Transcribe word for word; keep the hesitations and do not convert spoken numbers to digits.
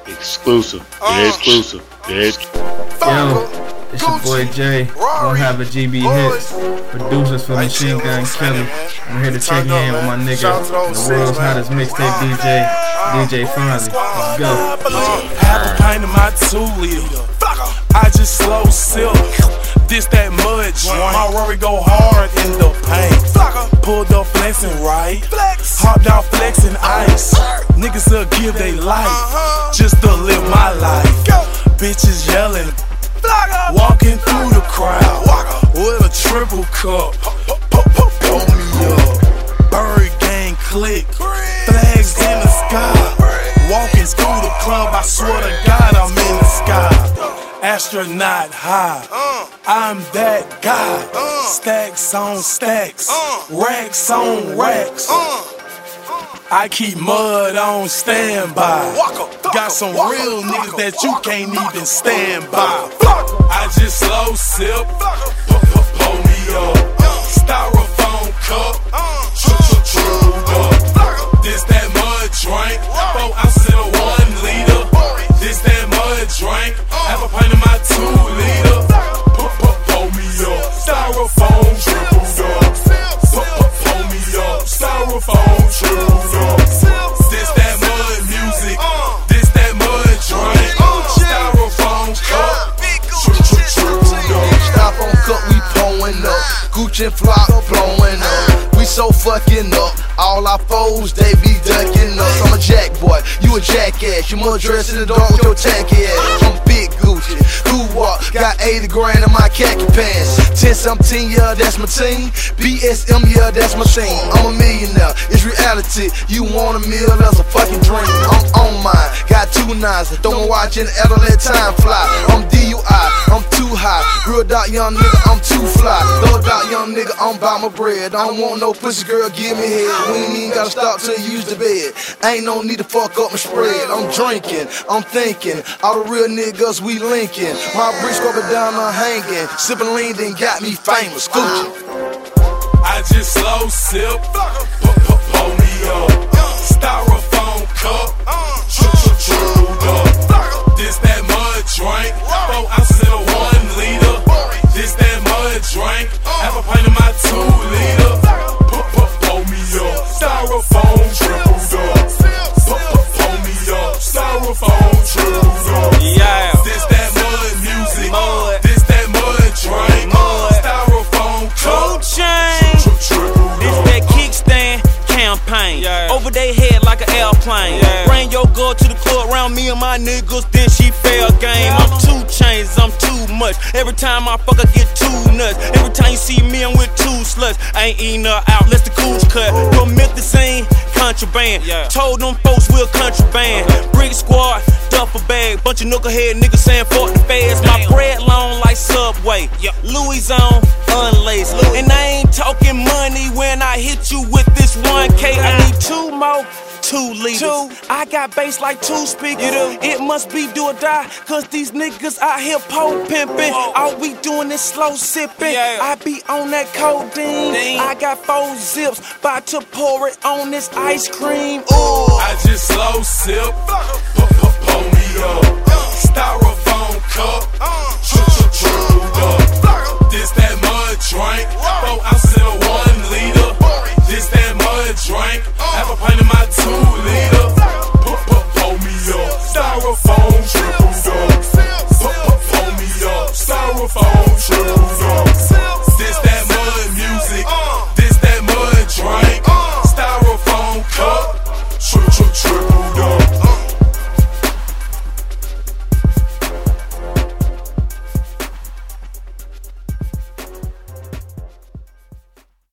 Exclusive. Yeah, exclusive. Yeah. Yo, it's your boy Jay. Gonna have a G B hits. Producers for Machine Gun Kelly. I'm here to check in with my nigga, the world's hottest mixtape D J, D J Fonzie. Let's go. Half a pint of my two liter. I just slow silk. This that mud joint. My Rory go hard in the paint. Pulled up flexing right. Hopped out flexing ice. Niggas will give they life just to live my life. Bitches yelling, walking through the crowd with a triple cup. Pull me up. Bird gang click. Flags in the sky. Walking through the club, I swear to God I'm in the sky. Astronaut high, I'm that guy. Stacks on stacks, racks on racks. I keep mud on standby. Got some real niggas that you can't even stand by. I just slow sip, pull me up. Styrofoam cup, chewed up. This that mud drink, four ounces in a one liter. This that mud drink, half a pint of my two liter. Pull me up, styrofoam tripled up. Pull me up, styrofoam tripled up. This that mud music, this that mud drink. Styrofoam cup, tripled up. Styrofoam cup, we blowing up. Gucci and Flock blowing up. We so fucking up. All our foes, they be ducking us. I'm a jack boy, you a jackass. You mother dress in the dark with your tacky ass. I'm big Gucci, who walk? Got eighty grand in my khaki pants. ten something, yeah, that's my team. B S M, yeah, that's my team. I'm a millionaire, it's reality. You want a meal, that's a fucking dream. I'm on mine, got two nines. Don't watch and ever let time fly. I'm D U I, I'm too high. Real dot young nigga, I'm too fly. Throw dot young nigga, I'm by my bread. I don't want no pussy girl, give me head. We ain't even gotta stop till you use the bed. Ain't no need to fuck up my spread. I'm drinking, I'm thinking. All the real niggas we linking. My bricks rubbing down, I'm hanging. Sipping lean, then got me famous. Gucci. I just slow sip, pull me up. Styrofoam cup, chewed up. This that mud drink, four ounces in a one liter. This that mud drink, half a pint of my two liter. Pull me up, styrofoam tripled up. Pull me up, styrofoam tripled up. Yeah, this that mud music, this that mud drink, styrofoam cup, chain. This that kickstand campaign, over they head like an airplane. Bring your girl to the club around me and my niggas, then she fair game. I'm two chains, I'm too much. Every time I fuck, I get two nuts. Every time you see me, I'm with two sluts. I ain't eating her out, let's the cooch cut. Permit the scene, contraband. Told them folks we're contraband. Brick squad, duffel bag. Bunch of knucklehead niggas saying fuck the feds. My bread long like Subway. Louis on, unlaced. And I ain't talking money when I hit you with this one K. I need two more. Two liters. Two. I got bass like two speakers. You do? It must be do or die, cause these niggas out here pole pimping. All we doing is slow sipping. Yeah. I be on that codeine. Ding. I got four zips, bout to pour it on this ice cream. Ooh. I just slow sip, pull me up. Styrofoam cup, chewed up. This that mud drink, four ounces in a one liter. This that mud drink, half a pint of my two liter. Pull me up, styrofoam.